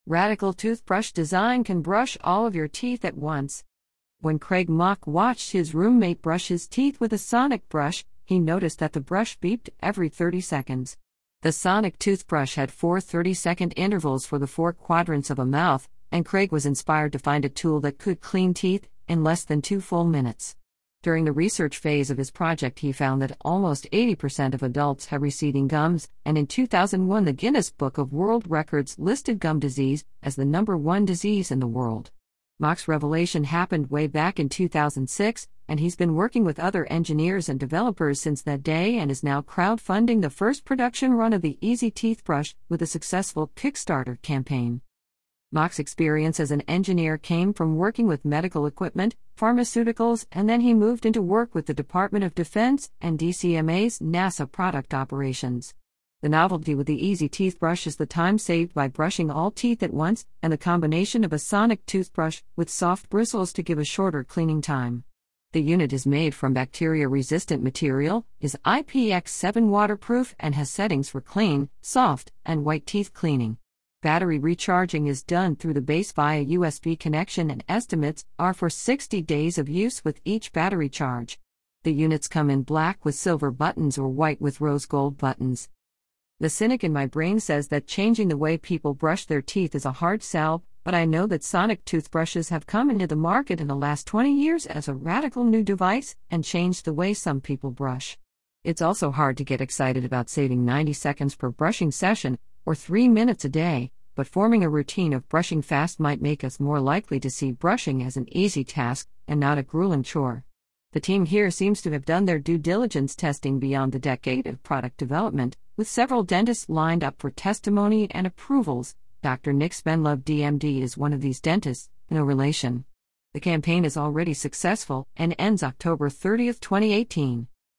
Radical toothbrush design can brush all of your teeth at once. When Craig Mock watched his roommate brush his teeth with a sonic brush, he noticed that the brush beeped every 30 seconds. The sonic toothbrush had 4 30-second intervals for the 4 quadrants of a mouth, and Craig was inspired to find a tool that could clean teeth in less than 2 full minutes. During the research phase of his project, he found that almost 80% of adults have receding gums, and in 2001 the Guinness Book of World Records listed gum disease as the #1 disease in the world. Mock's revelation happened way back in 2006, and he's been working with other engineers and developers since that day and is now crowdfunding the first production run of the Easy Teeth Brush with a successful Kickstarter campaign. Mock's experience as an engineer came from working with medical equipment, pharmaceuticals, and then he moved into work with the Department of Defense and DCMA's NASA product operations. The novelty with the Easy Teeth Brush is the time saved by brushing all teeth at once and the combination of a sonic toothbrush with soft bristles to give a shorter cleaning time. The unit is made from bacteria-resistant material, is IPX7 waterproof, and has settings for clean, soft, and white teeth cleaning. Battery recharging is done through the base via USB connection, and estimates are for 60 days of use with each battery charge. The units come in black with silver buttons or white with rose gold buttons. The cynic in my brain says that changing the way people brush their teeth is a hard sell, but I know that sonic toothbrushes have come into the market in the last 20 years as a radical new device and changed the way some people brush. It's also hard to get excited about saving 90 seconds per brushing session, or 3 minutes a day, but forming a routine of brushing fast might make us more likely to see brushing as an easy task and not a grueling chore. The team here seems to have done their due diligence testing beyond the decade of product development, with several dentists lined up for testimony and approvals. Dr. Nick Spenlove, DMD, is one of these dentists, no relation. The campaign is already successful and ends October 30, 2018.